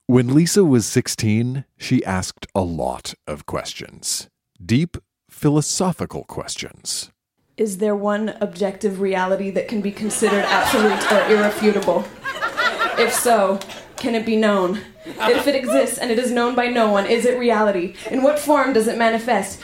When Lisa was 16, she asked a lot of questions. Deep, philosophical questions. Is there one objective reality that can be considered absolute or irrefutable? If so, can it be known? If it exists and it is known by no one, is it reality? In what form does it manifest?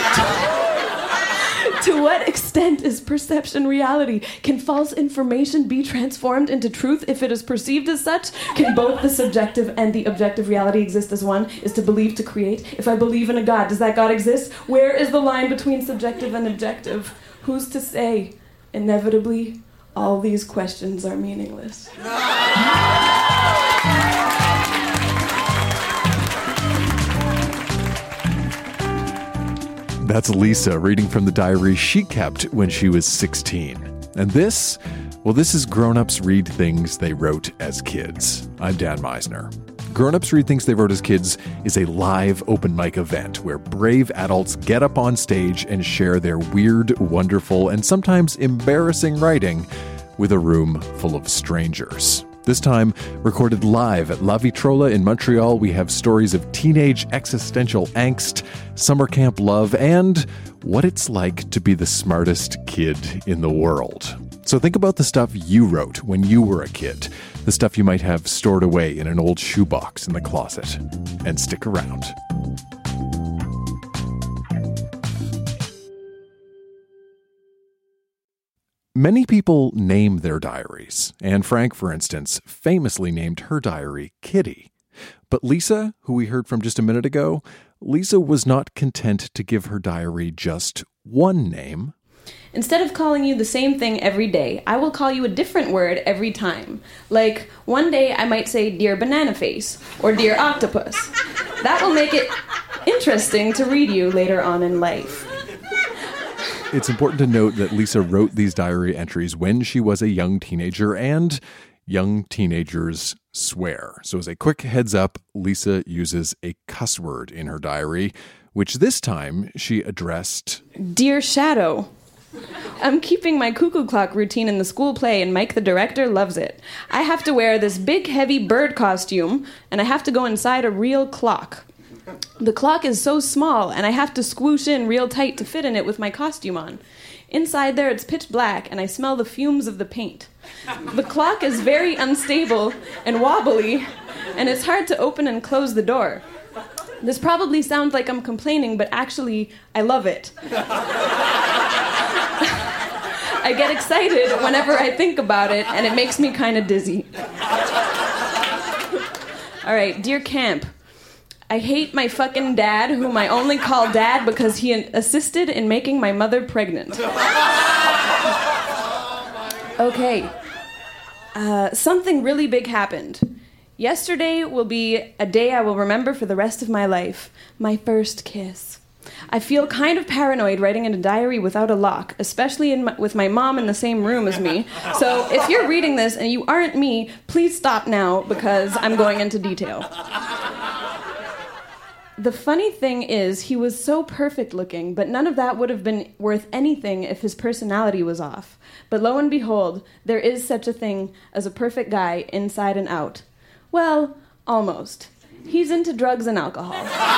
To what extent is perception reality? Can false information be transformed into truth if it is perceived as such? Can both the subjective and the objective reality exist as one? Is to believe to create? If I believe in a God, does that God exist? Where is the line between subjective and objective? Who's to say? Inevitably, all these questions are meaningless. That's Lisa reading from the diary she kept when she was 16. And this is Grown Ups Read Things They Wrote as Kids. I'm Dan Meisner. Grown Ups Read Things They Wrote as Kids is a live open mic event where brave adults get up on stage and share their weird, wonderful, and sometimes embarrassing writing with a room full of strangers. This time, recorded live at La Vitrola in Montreal, we have stories of teenage existential angst, summer camp love, and what it's like to be the smartest kid in the world. So think about the stuff you wrote when you were a kid, the stuff you might have stored away in an old shoebox in the closet, and stick around. Many people name their diaries. Anne Frank, for instance, famously named her diary Kitty. But Lisa, who we heard from just a minute ago, Lisa was not content to give her diary just one name. Instead of calling you the same thing every day, I will call you a different word every time. Like, one day I might say Dear Banana Face or Dear Octopus. That will make it interesting to read you later on in life. It's important to note that Lisa wrote these diary entries when she was a young teenager, and young teenagers swear. So as a quick heads up, Lisa uses a cuss word in her diary, which this time she addressed... Dear Shadow. I'm keeping my cuckoo clock routine in the school play, and Mike the director loves it. I have to wear this big, heavy bird costume, and I have to go inside a real clock. The clock is so small, and I have to squoosh in real tight to fit in it with my costume on. Inside there, it's pitch black, and I smell the fumes of the paint. The clock is very unstable and wobbly, and it's hard to open and close the door. This probably sounds like I'm complaining, but actually, I love it. I get excited whenever I think about it, and it makes me kind of dizzy. All right, Dear Camp. I hate my fucking dad, whom I only call dad because he assisted in making my mother pregnant. Okay. Something really big happened. Yesterday will be a day I will remember for the rest of my life. My first kiss. I feel kind of paranoid writing in a diary without a lock, especially with my mom in the same room as me. So if you're reading this and you aren't me, please stop now because I'm going into detail. The funny thing is, he was so perfect looking, but none of that would have been worth anything if his personality was off. But lo and behold, there is such a thing as a perfect guy inside and out. Well, almost. He's into drugs and alcohol.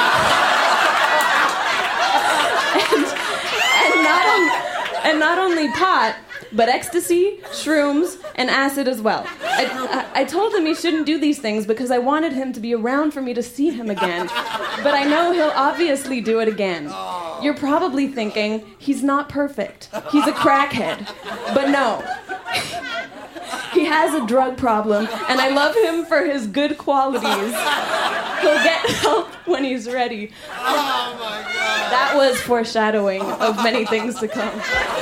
and not only pot, but ecstasy, shrooms, and acid as well. I told him he shouldn't do these things because I wanted him to be around for me to see him again. But I know he'll obviously do it again. You're probably thinking, he's not perfect. He's a crackhead. But no. He has a drug problem, and I love him for his good qualities. He'll get help when he's ready. Oh my God. That was foreshadowing of many things to come.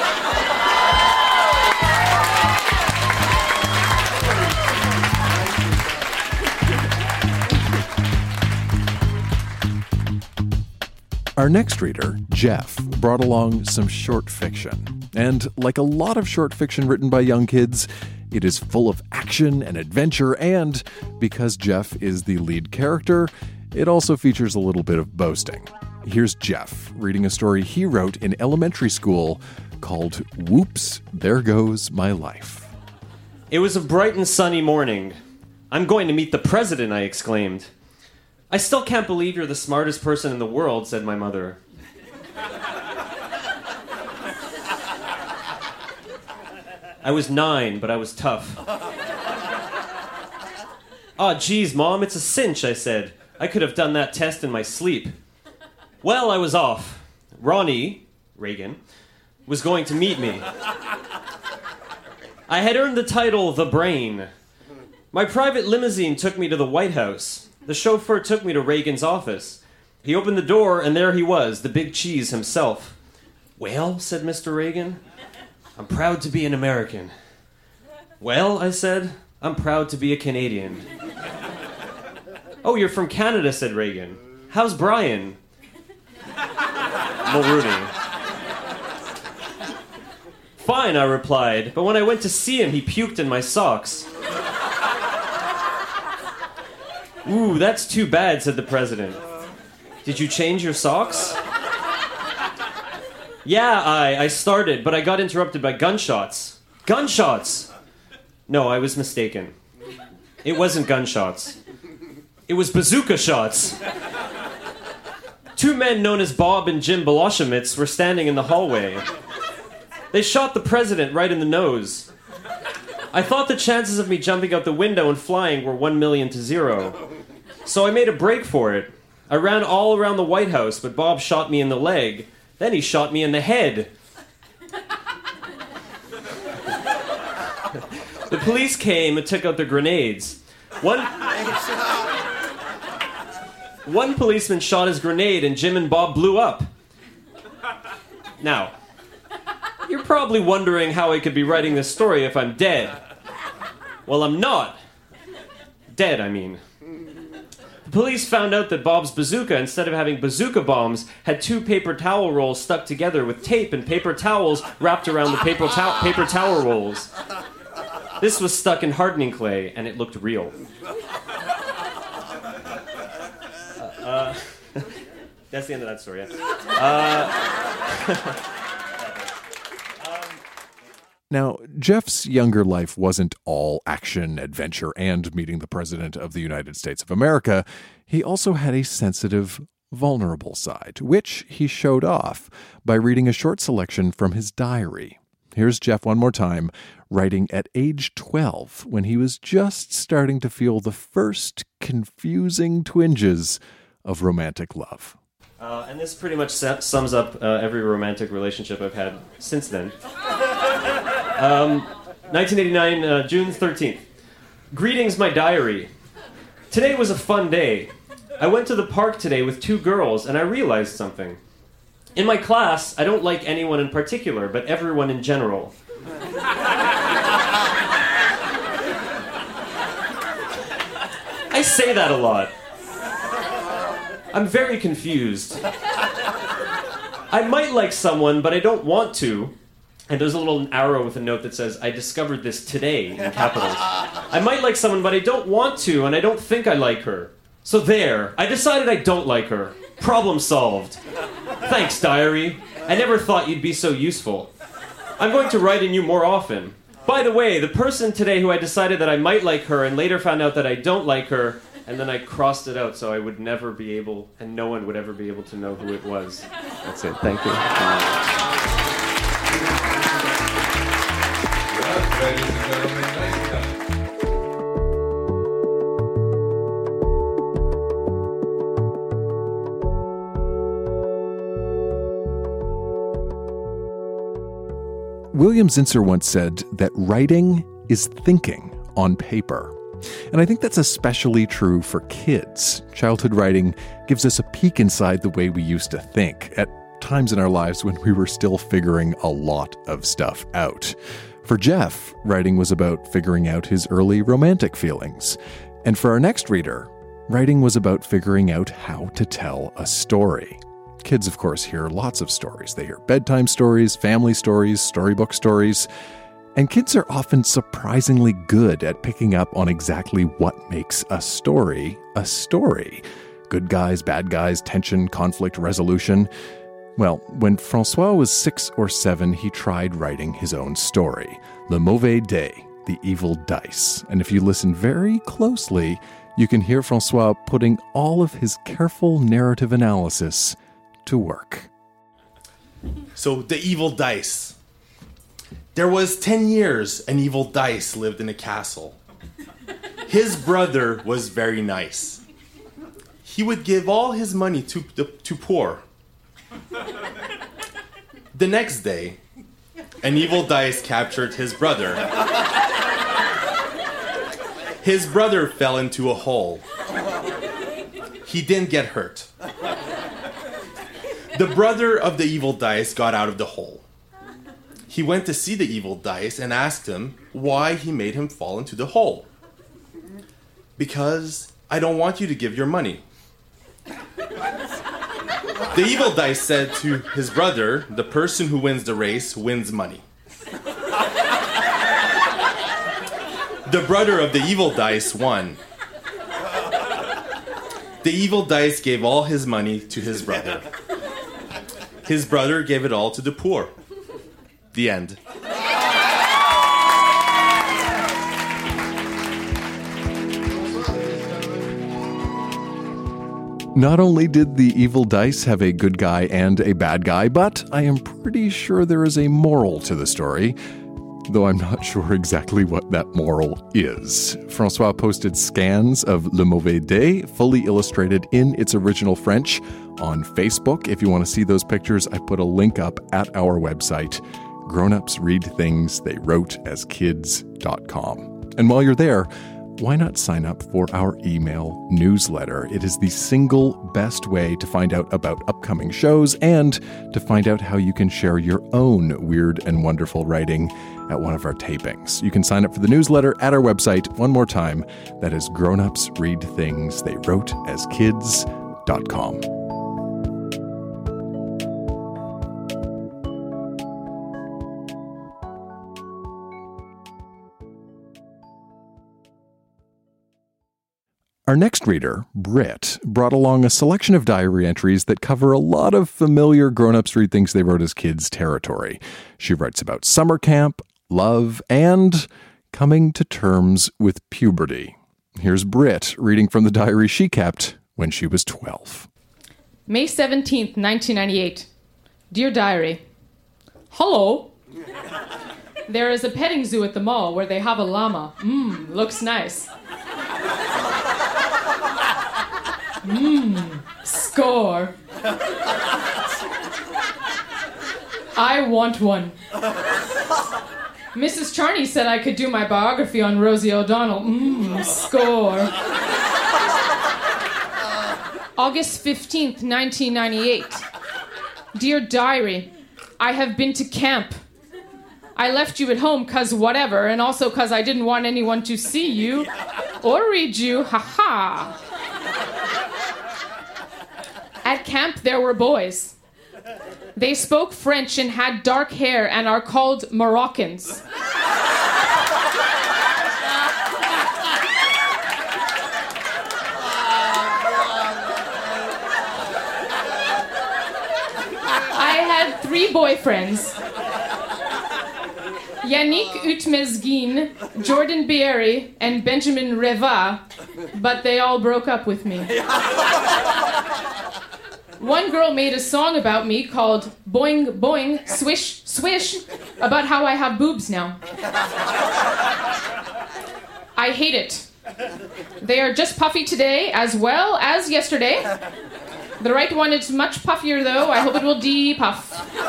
Our next reader, Jeff, brought along some short fiction. And like a lot of short fiction written by young kids, it is full of action and adventure, and because Jeff is the lead character, it also features a little bit of boasting. Here's Jeff reading a story he wrote in elementary school called Whoops, There Goes My Life. It was a bright and sunny morning. "I'm going to meet the president," I exclaimed. "I still can't believe you're the smartest person in the world," said my mother. I was 9, but I was tough. "Aw, geez, Mom, it's a cinch," I said. "I could have done that test in my sleep." Well, I was off. Ronnie, Reagan, was going to meet me. I had earned the title The Brain. My private limousine took me to the White House. The chauffeur took me to Reagan's office. He opened the door, and there he was, the big cheese himself. "Well," said Mr. Reagan, "I'm proud to be an American." "Well," I said, "I'm proud to be a Canadian." "Oh, you're from Canada," said Reagan. "How's Brian?" "Mulrooney." "Fine," I replied, "but when I went to see him, he puked in my socks." "Ooh, that's too bad," said the president. "Did you change your socks?" "Yeah, I started, but I got interrupted by gunshots." "Gunshots?" No, I was mistaken. It wasn't gunshots. It was bazooka shots. 2 men known as Bob and Jim Boloshevitz were standing in the hallway. They shot the president right in the nose. I thought the chances of me jumping out the window and flying were 1,000,000 to 0. So I made a break for it. I ran all around the White House, but Bob shot me in the leg. Then he shot me in the head. The police came and took out their grenades. One policeman shot his grenade and Jim and Bob blew up. Now, you're probably wondering how I could be writing this story if I'm dead. Well, I'm not. Dead, I mean. The police found out that Bob's bazooka, instead of having bazooka bombs, had 2 paper towel rolls stuck together with tape and paper towels wrapped around the paper towel rolls. This was stuck in hardening clay, and it looked real. That's the end of that story, yeah. Now, Jeff's younger life wasn't all action, adventure, and meeting the President of the United States of America. He also had a sensitive, vulnerable side, which he showed off by reading a short selection from his diary. Here's Jeff one more time, writing at age 12, when he was just starting to feel the first confusing twinges of romantic love. And this pretty much sums up every romantic relationship I've had since then. 1989, June 13th. Greetings, my diary. Today was a fun day. I went to the park today with 2 girls, and I realized something. In my class, I don't like anyone in particular, but everyone in general. I say that a lot. I'm very confused. I might like someone, but I don't want to. And there's a little arrow with a note that says, "I discovered this today," in capitals. I might like someone, but I don't want to, and I don't think I like her. So there, I decided I don't like her. Problem solved. Thanks, diary. I never thought you'd be so useful. I'm going to write in you more often. By the way, the person today who I decided that I might like her and later found out that I don't like her, and then I crossed it out so I would never be able, and no one would ever be able to know who it was. That's it. Thank you. Ladies and gentlemen, nice time. William Zinsser once said that writing is thinking on paper. And I think that's especially true for kids. Childhood writing gives us a peek inside the way we used to think, at times in our lives when we were still figuring a lot of stuff out. For Jeff, writing was about figuring out his early romantic feelings. And for our next reader, writing was about figuring out how to tell a story. Kids, of course, hear lots of stories. They hear bedtime stories, family stories, storybook stories. And kids are often surprisingly good at picking up on exactly what makes a story a story. Good guys, bad guys, tension, conflict, resolution. Well, when Francois was 6 or 7, he tried writing his own story, Le Mauvais Day, the evil dice. And if you listen very closely, you can hear Francois putting all of his careful narrative analysis to work. So, the evil dice. There was 10 years an evil dice lived in a castle. His brother was very nice. He would give all his money to poor. The next day, an evil dice captured his brother. His brother fell into a hole. He didn't get hurt. The brother of the evil dice got out of the hole. He went to see the evil dice and asked him why he made him fall into the hole. Because I don't want you to give your money. The evil dice said to his brother, the person who wins the race wins money. The brother of the evil dice won. The evil dice gave all his money to his brother. His brother gave it all to the poor. The end. Not only did the evil dice have a good guy and a bad guy, but I am pretty sure there is a moral to the story, though I'm not sure exactly what that moral is. Francois posted scans of Le Mauvais Dé, fully illustrated in its original French, on Facebook. If you want to see those pictures, I put a link up at our website, grownupsreadthingsthaywroteaskids.com. And while you're there, why not sign up for our email newsletter? It is the single best way to find out about upcoming shows and to find out how you can share your own weird and wonderful writing at one of our tapings. You can sign up for the newsletter at our website. One more time, that is grownupsreadthingsthaywroteaskids.com. Our next reader, Britt, brought along a selection of diary entries that cover a lot of familiar grown-ups read things they wrote as kids territory. She writes about summer camp, love, and coming to terms with puberty. Here's Britt reading from the diary she kept when she was 12. May 17th, 1998. Dear Diary, hello. There is a petting zoo at the mall where they have a llama. Looks nice. Score. I want one. Mrs. Charney said I could do my biography on Rosie O'Donnell. Score. August 15th, 1998. Dear Diary, I have been to camp. I left you at home 'cause whatever, and also 'cause I didn't want anyone to see you or read you. Ha-ha. At camp, there were boys. They spoke French and had dark hair and are called Moroccans. I had 3 boyfriends. Yannick Utmezgin, Jordan Bierry, and Benjamin Reva, but they all broke up with me. One girl made a song about me called Boing Boing Swish Swish about how I have boobs now. I hate it. They are just puffy today as well as yesterday. The right one is much puffier though. I hope it will de-puff.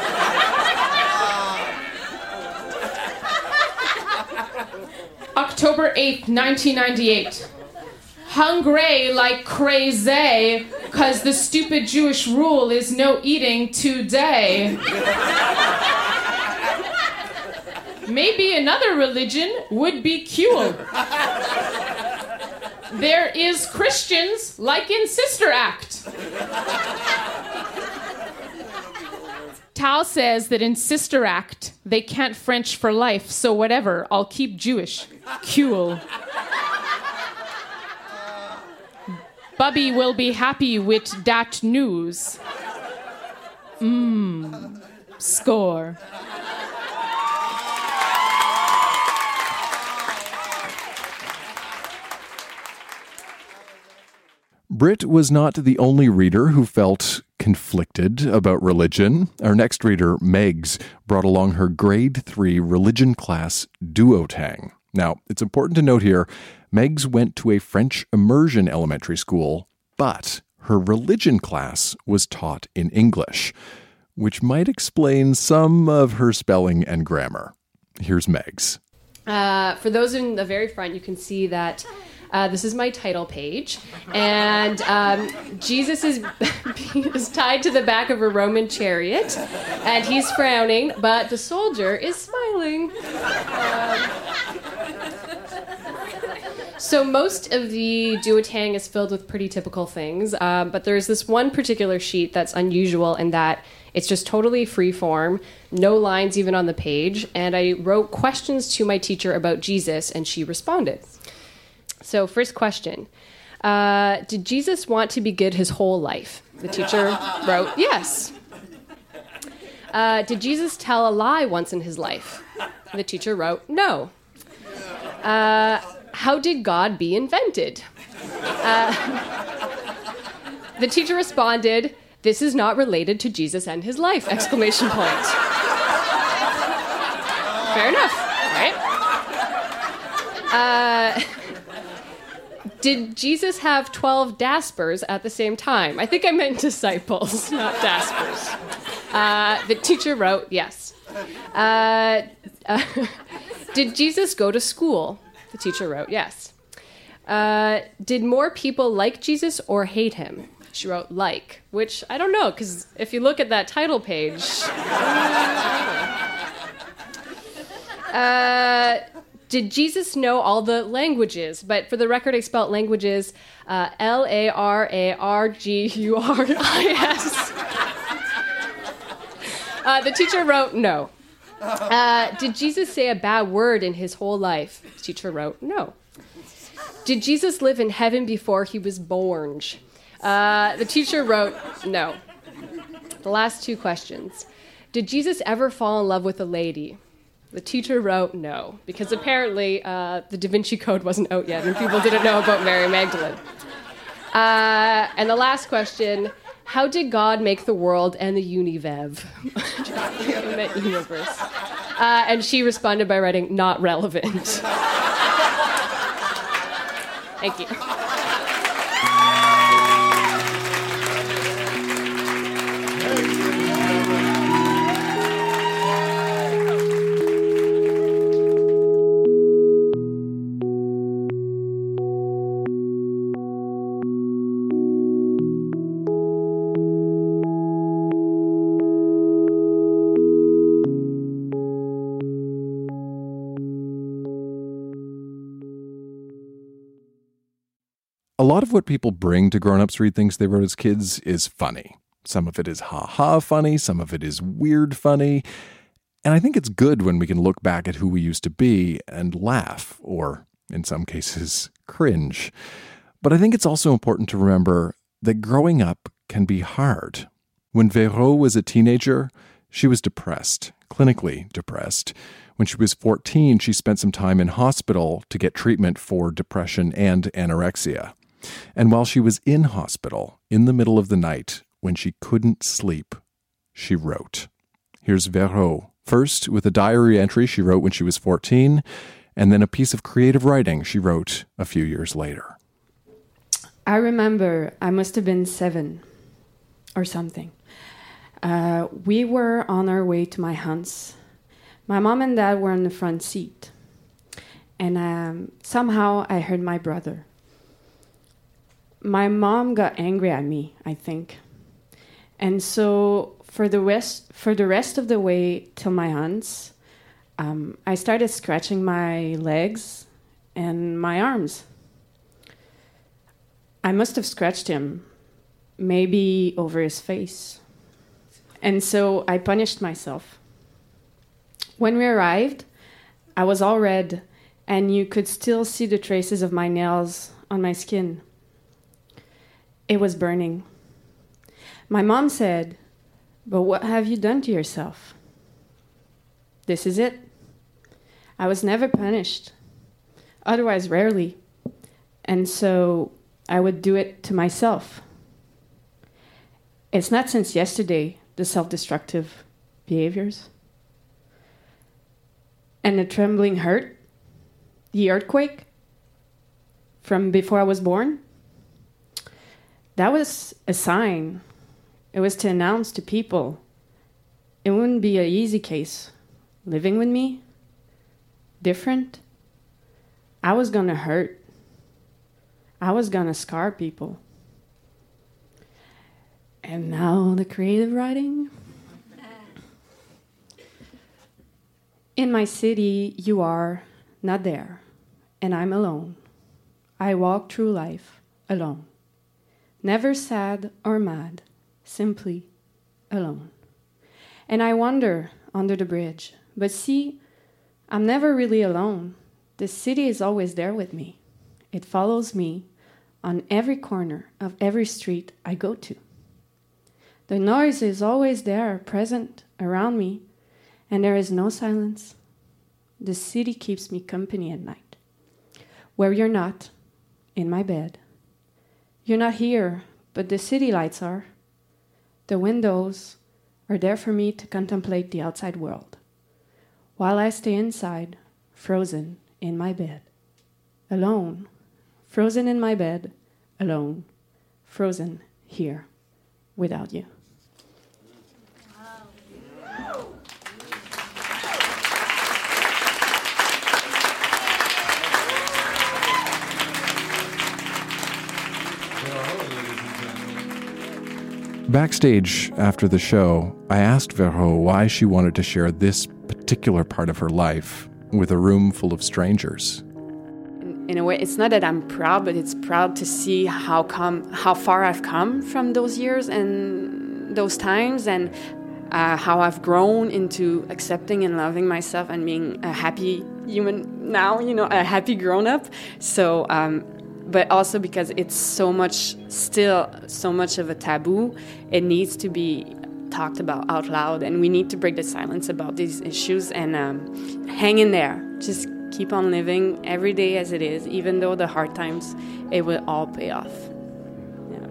October 8th, 1998. Hungry like crazy, 'cause the stupid Jewish rule is no eating today. Maybe another religion would be cool. There is Christians like in Sister Act. Tal says that in Sister Act, they can't French for life, so whatever, I'll keep Jewish. Cool. Bubby will be happy with that news. Score. Britt was not the only reader who felt conflicted about religion. Our next reader, Megs, brought along her grade 3 religion class duotang. Now, it's important to note here, Megs went to a French immersion elementary school, but her religion class was taught in English, which might explain some of her spelling and grammar. Here's Megs. For those in the very front, you can see that this is my title page, and Jesus is tied to the back of a Roman chariot, and he's frowning, but the soldier is smiling. So most of the duotang is filled with pretty typical things, but there's this one particular sheet that's unusual in that it's just totally free form, no lines even on the page, and I wrote questions to my teacher about Jesus, and she responded. So first question, did Jesus want to be good his whole life? The teacher wrote, yes. Did Jesus tell a lie once in his life? The teacher wrote, no. How did God be invented? The teacher responded, this is not related to Jesus and his life, exclamation point. Fair enough, right? Did Jesus have 12 Daspers at the same time? I think I meant disciples, not Daspers. The teacher wrote, yes. Did Jesus go to school? The teacher wrote, yes. Did more people like Jesus or hate him? She wrote, like, which I don't know, because if you look at that title page... Did Jesus know all the languages? But for the record, I spelled languages Lararguris. The teacher wrote, no. Did Jesus say a bad word in his whole life? The teacher wrote, no. Did Jesus live in heaven before he was born? The teacher wrote, no. The last two questions. Did Jesus ever fall in love with a lady? The teacher wrote no, because apparently the Da Vinci Code wasn't out yet and people didn't know about Mary Magdalene. And the last question, how did God make the world and the universe? And she responded by writing, not relevant. Thank you. A lot of what people bring to grown-ups read things they wrote as kids is funny. Some of it is ha-ha funny, some of it is weird funny. And I think it's good when we can look back at who we used to be and laugh, or in some cases, cringe. But I think it's also important to remember that growing up can be hard. When Véro was a teenager, she was depressed, clinically depressed. When she was 14, she spent some time in hospital to get treatment for depression and anorexia. And while she was in hospital, in the middle of the night, when she couldn't sleep, she wrote. Here's Véro, first with a diary entry she wrote when she was 14, and then a piece of creative writing she wrote a few years later. I remember I must have been 7 or something. We were on our way to my aunt's. My mom and dad were in the front seat. And somehow I heard my brother. My mom got angry at me, I think. And so for the rest of the way till my aunt's, I started scratching my legs and my arms. I must have scratched him, maybe over his face. And so I punished myself. When we arrived, I was all red, and you could still see the traces of my nails on my skin. It was burning. My mom said, "But what have you done to yourself?" This is it. I was never punished, otherwise rarely. And so I would do it to myself. It's not since yesterday, the self-destructive behaviors. And the trembling hurt, the earthquake from before I was born, that was a sign. It was to announce to people it wouldn't be an easy case living with me, different. I was going to hurt. I was going to scar people. And now the creative writing. In my city, you are not there, and I'm alone. I walk through life alone. Never sad or mad, simply alone. And I wander under the bridge, but see, I'm never really alone. The city is always there with me. It follows me on every corner of every street I go to. The noise is always there, present around me, and there is no silence. The city keeps me company at night. Where you're not, in my bed. You're not here, but the city lights are. The windows are there for me to contemplate the outside world, while I stay inside, frozen in my bed. Alone, frozen in my bed, alone, frozen here, without you. Backstage after the show, I asked Véro why she wanted to share this particular part of her life with a room full of strangers. In a way, it's not that I'm proud, but it's proud to see how far I've come from those years and those times, and how I've grown into accepting and loving myself and being a happy human now, a happy grown-up. So, but also because it's still so much of a taboo, it needs to be talked about out loud, and we need to break the silence about these issues and hang in there. Just keep on living every day as it is, even though the hard times, it will all pay off. Yeah.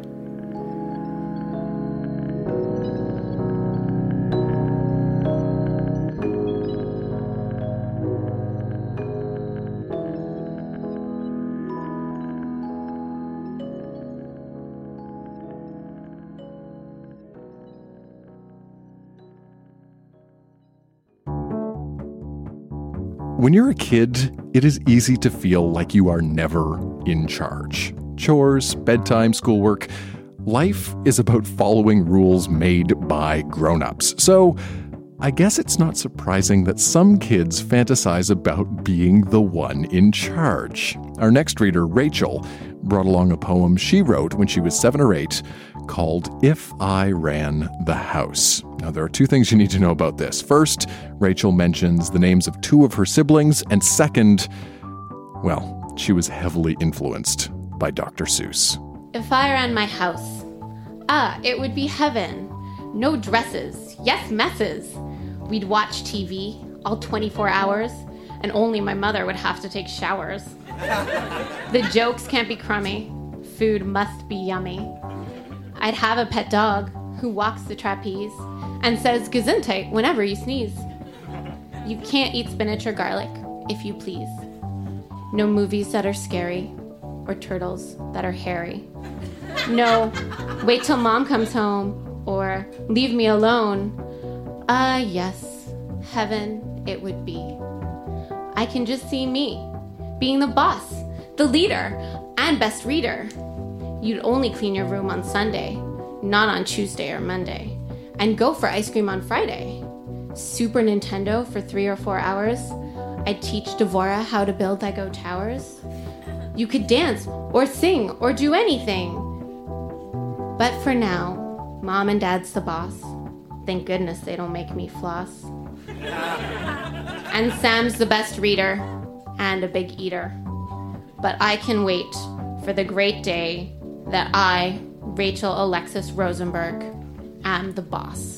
When you're a kid, it is easy to feel like you are never in charge. Chores, bedtime, schoolwork. Life is about following rules made by grown-ups. So I guess it's not surprising that some kids fantasize about being the one in charge. Our next reader, Rachel, brought along a poem she wrote when she was 7 or 8 called If I Ran the House. Now, there are two things you need to know about this. First, Rachel mentions the names of 2 of her siblings, and second, well, she was heavily influenced by Dr. Seuss. If I ran my house, it would be heaven. No dresses, yes, messes. We'd watch TV all 24 hours, and only my mother would have to take showers. The jokes can't be crummy. Food must be yummy. I'd have a pet dog who walks the trapeze and says gesundheit whenever you sneeze. You can't eat spinach or garlic, if you please. No movies that are scary or turtles that are hairy. No, wait till mom comes home or leave me alone. Yes, heaven it would be. I can just see me being the boss, the leader, and best reader. You'd only clean your room on Sunday, not on Tuesday or Monday, and go for ice cream on Friday. Super Nintendo for 3 or 4 hours. I'd teach Devora how to build Lego towers. You could dance or sing or do anything. But for now, Mom and Dad's the boss. Thank goodness they don't make me floss. And Sam's the best reader and a big eater. But I can wait for the great day that I, Rachel Alexis Rosenberg, am the boss.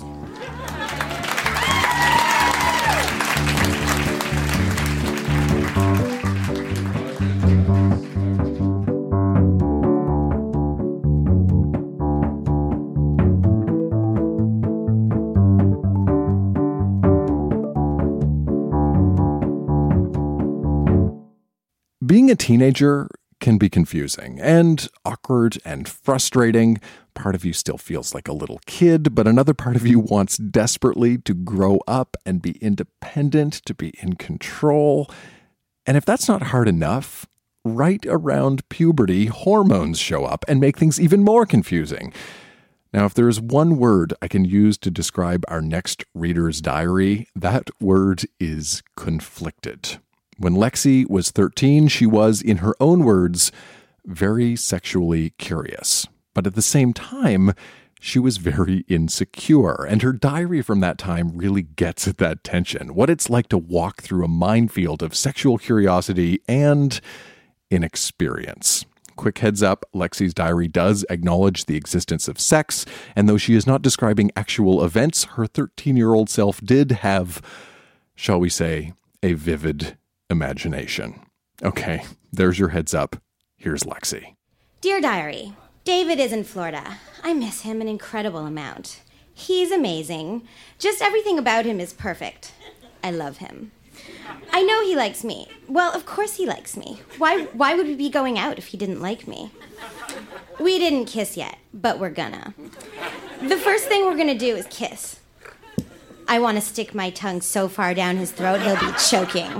Being a teenager can be confusing and awkward and frustrating. Part of you still feels like a little kid, but another part of you wants desperately to grow up and be independent, to be in control. And if that's not hard enough, right around puberty, hormones show up and make things even more confusing. Now, if there is one word I can use to describe our next reader's diary, that word is conflicted. When Lexi was 13, she was, in her own words, very sexually curious. But at the same time, she was very insecure, and her diary from that time really gets at that tension, what it's like to walk through a minefield of sexual curiosity and inexperience. Quick heads up, Lexi's diary does acknowledge the existence of sex, and though she is not describing actual events, her 13-year-old self did have, shall we say, a vivid imagination. Okay, there's your heads up. Here's Lexi. Dear Diary, David is in Florida. I miss him an incredible amount. He's amazing. Just everything about him is perfect. I love him. I know he likes me. Well, of course he likes me. Why would we be going out if he didn't like me? We didn't kiss yet, but we're gonna. The first thing we're gonna do is kiss. I want to stick my tongue so far down his throat he'll be choking.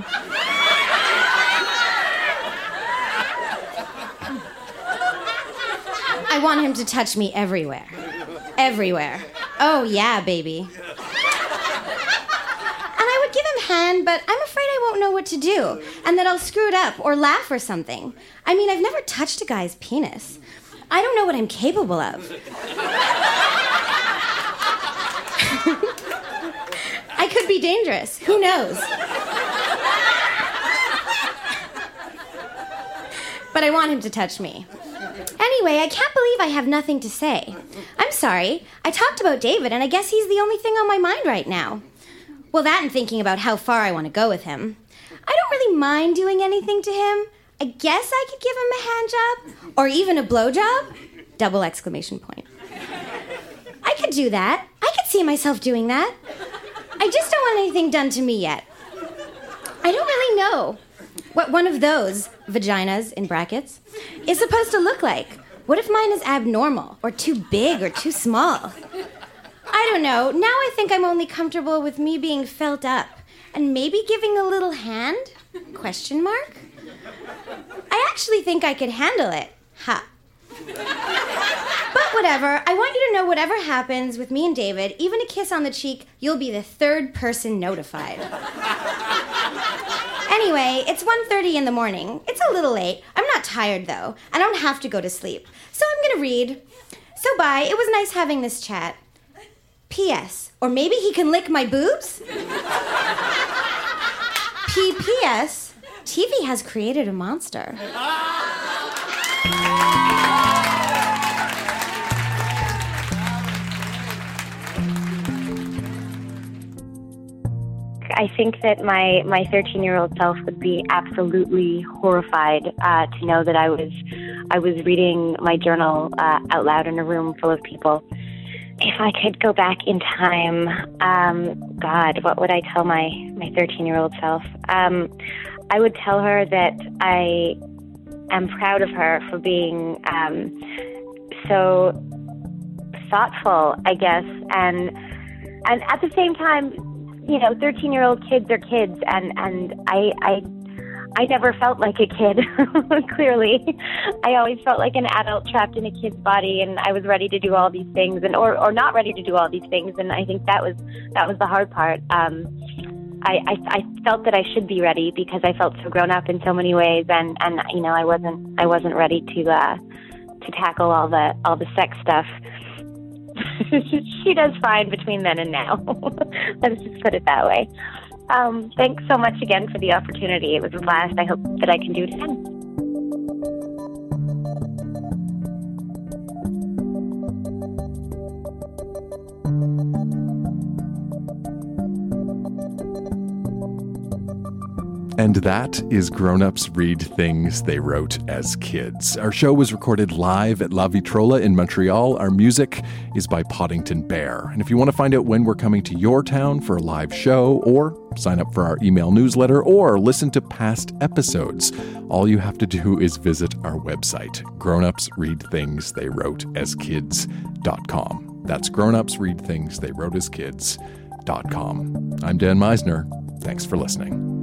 I want him to touch me everywhere. Everywhere. Oh, yeah, baby. Give him hand, but I'm afraid I won't know what to do, and that I'll screw it up or laugh or something. I mean, I've never touched a guy's penis. I don't know what I'm capable of. I could be dangerous. Who knows? But I want him to touch me. Anyway, I can't believe I have nothing to say. I'm sorry. I talked about David, and I guess he's the only thing on my mind right now. Well, that and thinking about how far I want to go with him. I don't really mind doing anything to him. I guess I could give him a hand job or even a blowjob. Double exclamation point. I could do that. I could see myself doing that. I just don't want anything done to me yet. I don't really know what one of those vaginas, in brackets, is supposed to look like. What if mine is abnormal or too big or too small? I don't know. Now I think I'm only comfortable with me being felt up and maybe giving a little hand? Question mark? I actually think I could handle it. Ha. But whatever. I want you to know whatever happens with me and David, even a kiss on the cheek, you'll be the third person notified. Anyway, it's 1:30 in the morning. It's a little late. I'm not tired, though. I don't have to go to sleep. So I'm going to read. So bye. It was nice having this chat. P.S. Or maybe he can lick my boobs? P.P.S. TV has created a monster. I think that my 13-year-old self would be absolutely horrified to know that I was reading my journal out loud in a room full of people. If I could go back in time, God, what would I tell my 13-year-old self? I would tell her that I am proud of her for being so thoughtful, I guess, and at the same time, you know, 13-year-old kids are kids, and I never felt like a kid, clearly. I always felt like an adult trapped in a kid's body, and I was ready to do all these things, or not ready to do all these things, and I think that was the hard part. I felt that I should be ready because I felt so grown up in so many ways, and you know, I wasn't ready to tackle all the sex stuff. She does fine between then and now. Let's just put it that way. Thanks so much again for the opportunity. It was a blast. I hope that I can do it again. And that is Grown Ups Read Things They Wrote as Kids. Our show was recorded live at La Vitrola in Montreal. Our music is by Poddington Bear. And if you want to find out when we're coming to your town for a live show, or sign up for our email newsletter, or listen to past episodes, all you have to do is visit our website, grownupsreadthingstheywroteaskids.com. That's grownupsreadthingstheywroteaskids.com. I'm Dan Meisner. Thanks for listening.